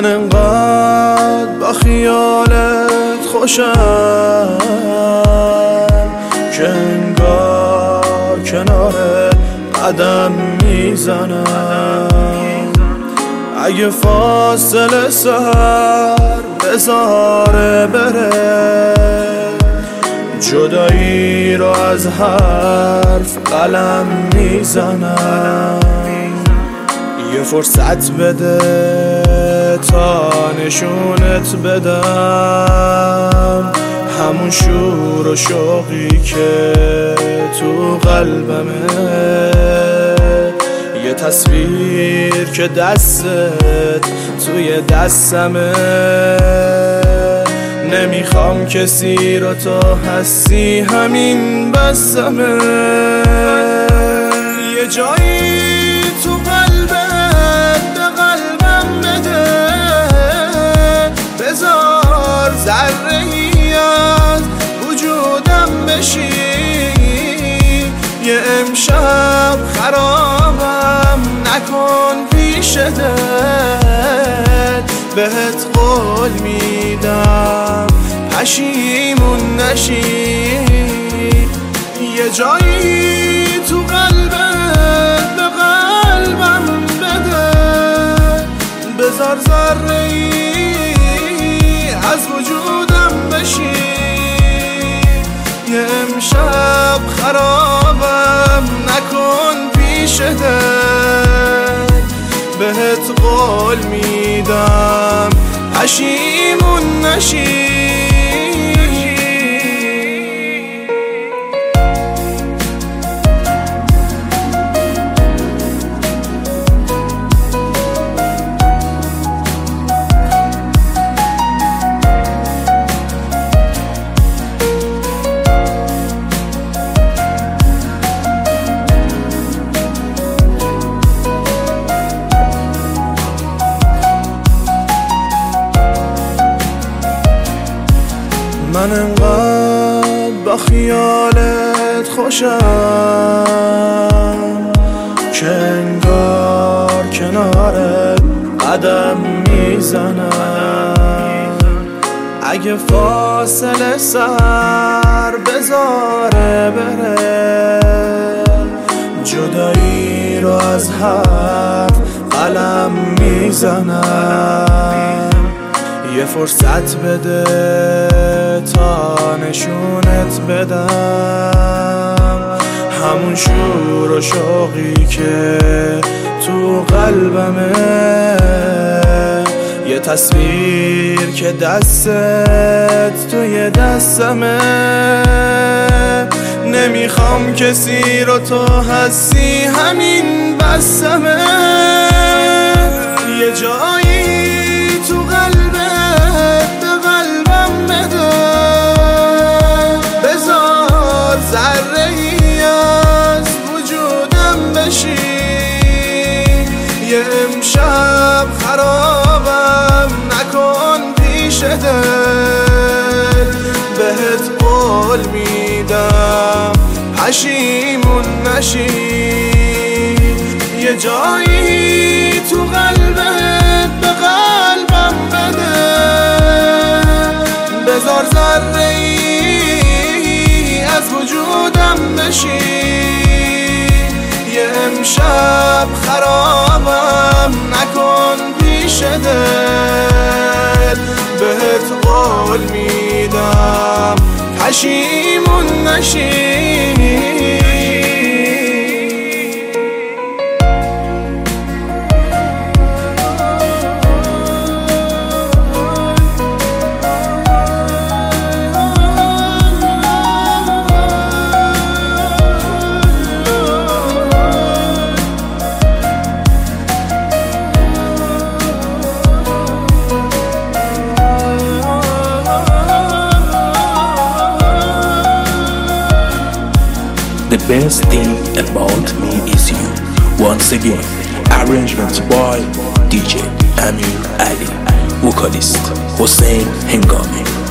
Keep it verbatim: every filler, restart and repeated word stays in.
من انقدر با خیالت خوشم که انگار کنار قدم میزنم. اگه فاصله سر بذاره بره، جدایی رو از حرف قلم میزنم. یه فرصت بده تا نشونت بدم همون شور و شوقی که تو قلبمه. یه تصویر که دستت توی دستمه، نمیخوام کسی رو، تو هستی همین بسمه. یه جایی تو قلبت به قلبم بده، بذار ذره‌ای از وجودم بشی. یه امشب خرابم نکن پیش دل، بهت قول میدم پشیمون نشی. یه جایی تو قلبت به قلبم بده، بذار ذره‌ای از وجودم بشی. یه امشب خرابم نکن پیش دل، بهت قول میدم پشیمون نشی. من انقدر با خیالت خوشم که انگار کنار قدم میزنم. اگه فاصله سر بذاره بره، جدایی رو از حرف قلم میزنم. یه فرصت بده تا نشونت بدم همون شور و شوقی که تو قلبمه. یه تصویر که دستت توی دستمه، نمیخوام کسی رو، تو هستی همین بسمه. یه جایی تو قلبت به قلبم بده، بذار ذره‌ای از وجودم بشی. یه امشب خرابم نکن پیش دل، بهت قول میدم پشیمون نشی. یه جایی تو قلبت به قلبم بده، بذار ذره‌ای از وجودم بشی. یه امشب خرابم نکن پیش دل، بهت قول میدم پشیمون نشی. The best thing about me is you. Once again, arrangement by D J Amir Ali, vocalist Hossein Hengami.